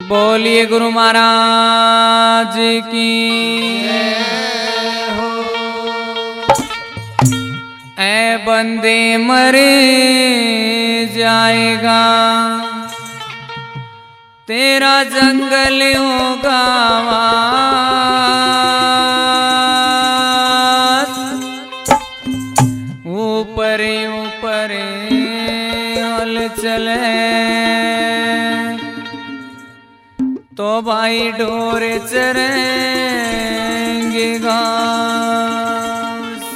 बोलिए गुरु महाराज की हो। ऐ बंदे मरे जाएगा तेरा जंगल होगा ऊपर ऊपर हल चले तो भाई ढोर चरेंगे घास।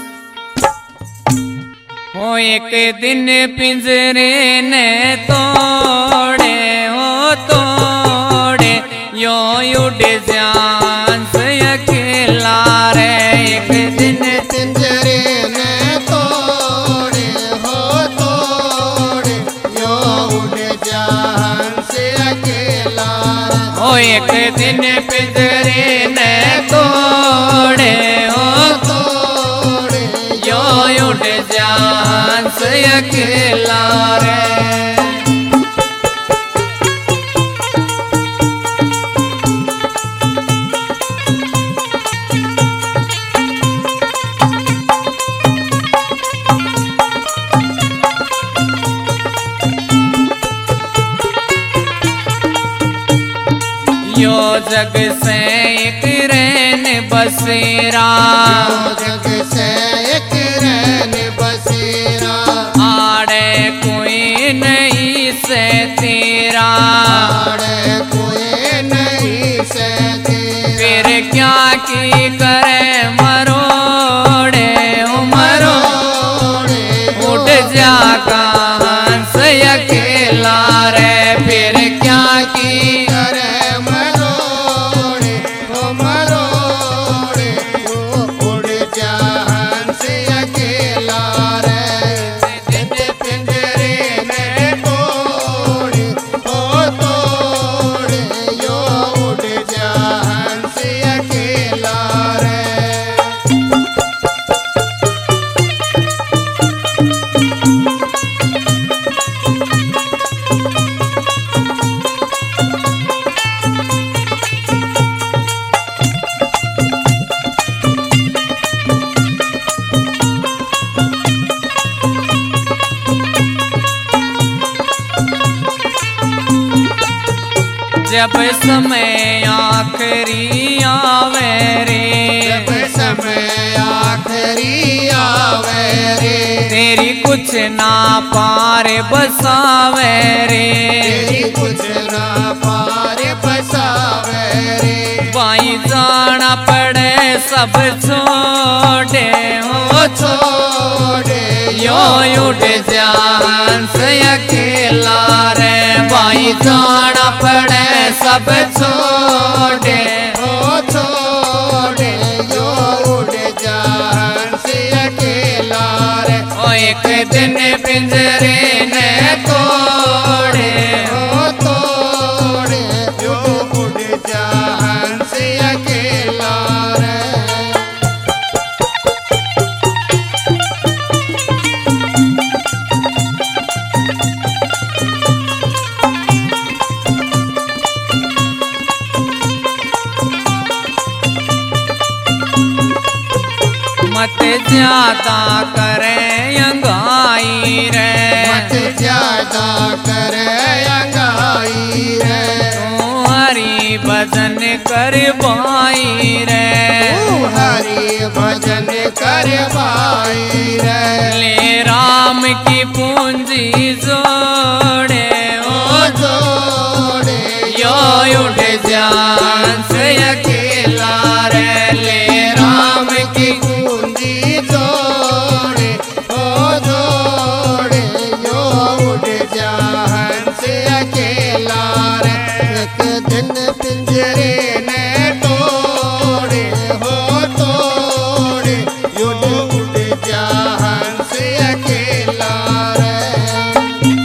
हो एक दिन पिंजरे ने तोड़े हो तोड़े यो उड़ जान से अकेला रे। एक दिन पिंजरे ने तोड़े हो तोड़े यो उड़ जान से अकेला। हो एक दिन पिंजरे ने तोड़े हो तोड़े यो उड़ जान से अकेला रे। यो जग से एक रैन बसेरा जग से एक रैन बसेरा आड़े कोई नहीं से तेरा आड़े कोई नहीं से तेरा। फिर क्या की करे मरोड़े हो मरोड़े उठ जा कहां से अकेला रे। फिर क्या की करे मरोड़े ओ मरोड़े ओ उड़ जान से अकेला रे। दिन पिंजरे ने तोड़े ओ तोड़े यो उड़ जान से अकेला रे। जब समय आखिरी आवे रे जब समय आखिरी आवे रे तेरी कुछ ना पार बसावे रे। तेरी कुछ ना पार बसावे रे। भाई जाना पड़े सब छोड़े हो छोड़े यो उठ जान से अकेला रे। भाई जाना पड़े सब छोड़े ओ छोड़े यो उड़ जान से अकेला रे। ओ एक दिन पिंजरे ने तोड़े ओ तोड़े यो उड़ जान से अकेला रे। मत ज्यादा करे अंगाई रे मत ज्यादा करे अंगाई रे। तू हरि भजन कर भाई रे। तू हरि भजन कर भाई रे। ले राम की पूंजी जोड़े ओ जोड़े यो उठ जान से अकेला रे। ले राम की कुंजी जोड़े ओ जोड़े यो उड़ जान से अकेला रे। एक दिन पिंजरे ने तोड़े हो तोड़े यो उड़ जान से अकेला रे।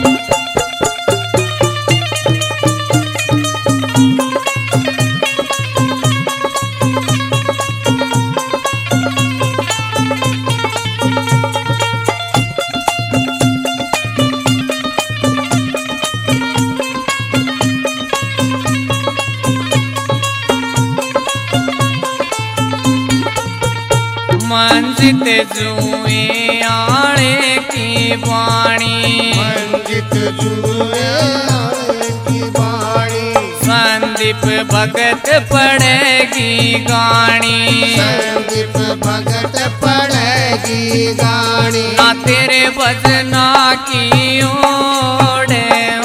मंजित जुए आणे की वाणी मंजित जुए आणे की वाणी संदीप भगत पड़ेगी गाणी संदीप भगत पड़ेगी गाणी ना तेरे भजना की ओढ़े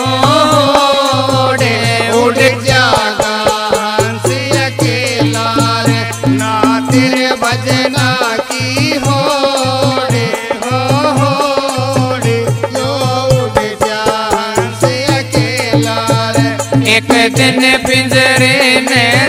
ओढ़े उड़ जागा हंस अकेला रे ना तेरे भजना की होड़े होड़े जो उड़ जा हंस अकेला रे एक दिन पिंजरे में